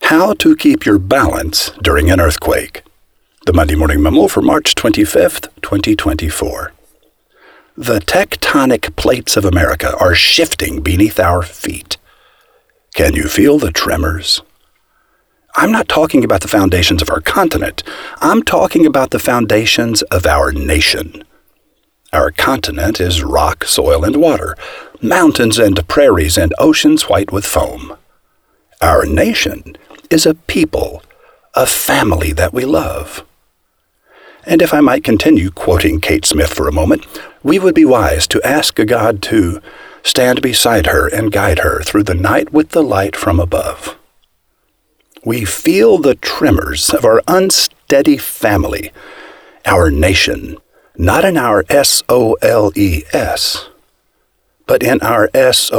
How to keep your balance during an earthquake. The Monday Morning Memo for March 25th, 2024. The tectonic plates of America are shifting beneath our feet. Can you feel the tremors? I'm not talking about the foundations of our continent. I'm talking about the foundations of our nation. Our continent is rock, soil, and water, mountains and prairies and oceans white with foam. Our nation is a people, a family that we love. And if I might continue quoting Kate Smith for a moment, we would be wise to ask God to stand beside her and guide her through the night with the light from above. We feel the tremors of our unsteady family, our nation, not in our SOLES, but in our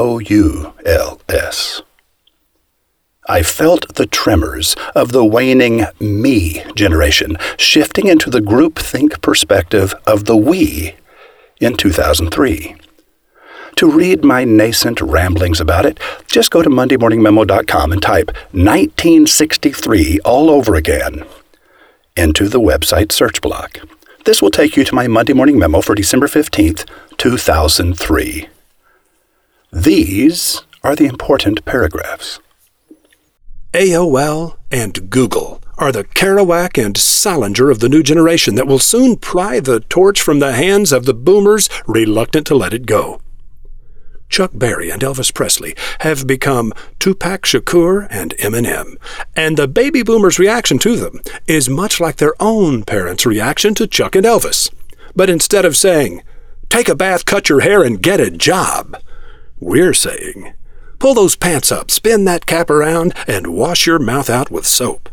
SOULS. I felt the tremors of the waning me generation shifting into the groupthink perspective of the we in 2003. To read my nascent ramblings about it, just go to mondaymorningmemo.com and type 1963 all over again into the website search block. This will take you to my Monday Morning Memo for December 15th, 2003. These are the important paragraphs. AOL and Google are the Kerouac and Salinger of the new generation that will soon pry the torch from the hands of the boomers reluctant to let it go. Chuck Berry and Elvis Presley have become Tupac Shakur and Eminem, and the baby boomers' reaction to them is much like their own parents' reaction to Chuck and Elvis. But instead of saying, "Take a bath, cut your hair, and get a job," we're saying, "Pull those pants up, spin that cap around, and wash your mouth out with soap."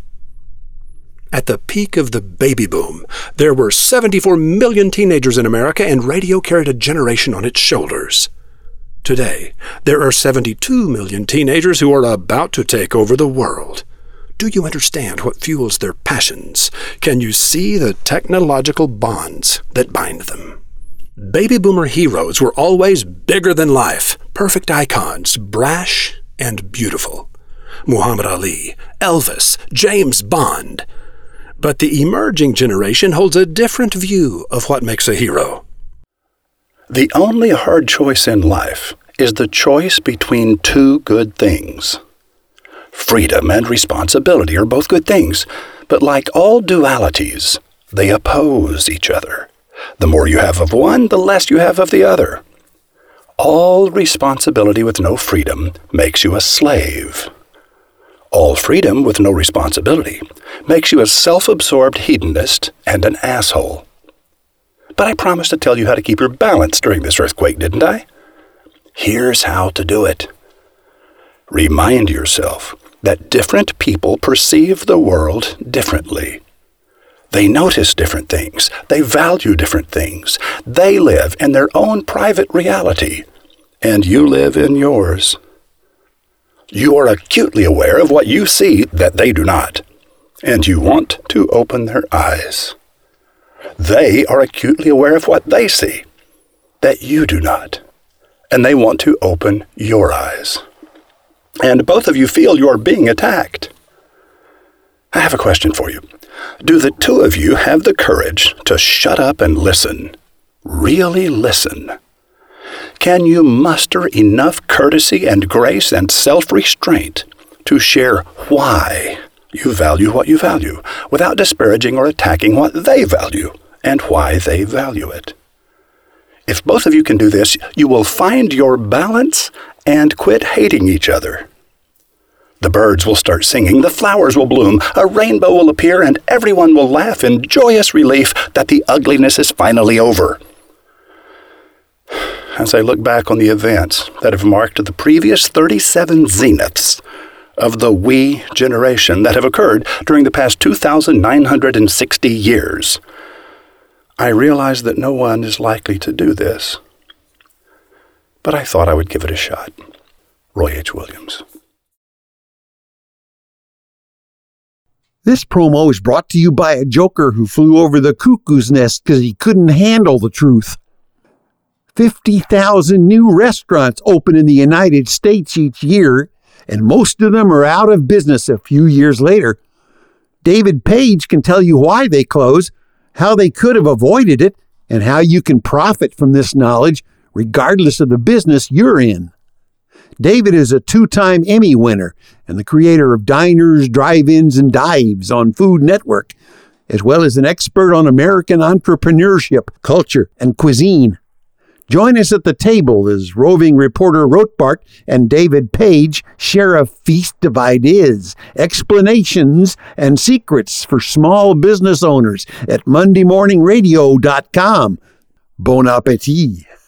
At the peak of the baby boom, there were 74 million teenagers in America, and radio carried a generation on its shoulders. Today, there are 72 million teenagers who are about to take over the world. Do you understand what fuels their passions? Can you see the technological bonds that bind them? Baby boomer heroes were always bigger than life, perfect icons, brash and beautiful. Muhammad Ali, Elvis, James Bond. But the emerging generation holds a different view of what makes a hero. The only hard choice in life is the choice between two good things. Freedom and responsibility are both good things, but like all dualities, they oppose each other. The more you have of one, the less you have of the other. All responsibility with no freedom makes you a slave. All freedom with no responsibility makes you a self-absorbed hedonist and an asshole. But I promised to tell you how to keep your balance during this earthquake, didn't I? Here's how to do it. Remind yourself that different people perceive the world differently. They notice different things. They value different things. They live in their own private reality, and you live in yours. You are acutely aware of what you see that they do not, and you want to open their eyes. They are acutely aware of what they see that you do not, and they want to open your eyes. And both of you feel you're being attacked. I have a question for you. Do the two of you have the courage to shut up and listen? Really listen? Can you muster enough courtesy and grace and self-restraint to share why you value what you value, without disparaging or attacking what they value and why they value it? If both of you can do this, you will find your balance and quit hating each other. The birds will start singing, the flowers will bloom, a rainbow will appear, and everyone will laugh in joyous relief that the ugliness is finally over. As I look back on the events that have marked the previous 37 zeniths of the we generation that have occurred during the past 2,960 years, I realize that no one is likely to do this. But I thought I would give it a shot. Roy H. Williams. This promo is brought to you by a joker who flew over the cuckoo's nest because he couldn't handle the truth. 50,000 new restaurants open in the United States each year, and most of them are out of business a few years later. David Page can tell you why they close, how they could have avoided it, and how you can profit from this knowledge regardless of the business you're in. David is a 2-time Emmy winner and the creator of Diners, Drive-Ins, and Dives on Food Network, as well as an expert on American entrepreneurship, culture, and cuisine. Join us at the table as roving reporter Rothbart and David Page share a feast of ideas, explanations, and secrets for small business owners at MondayMorningRadio.com. Bon appetit!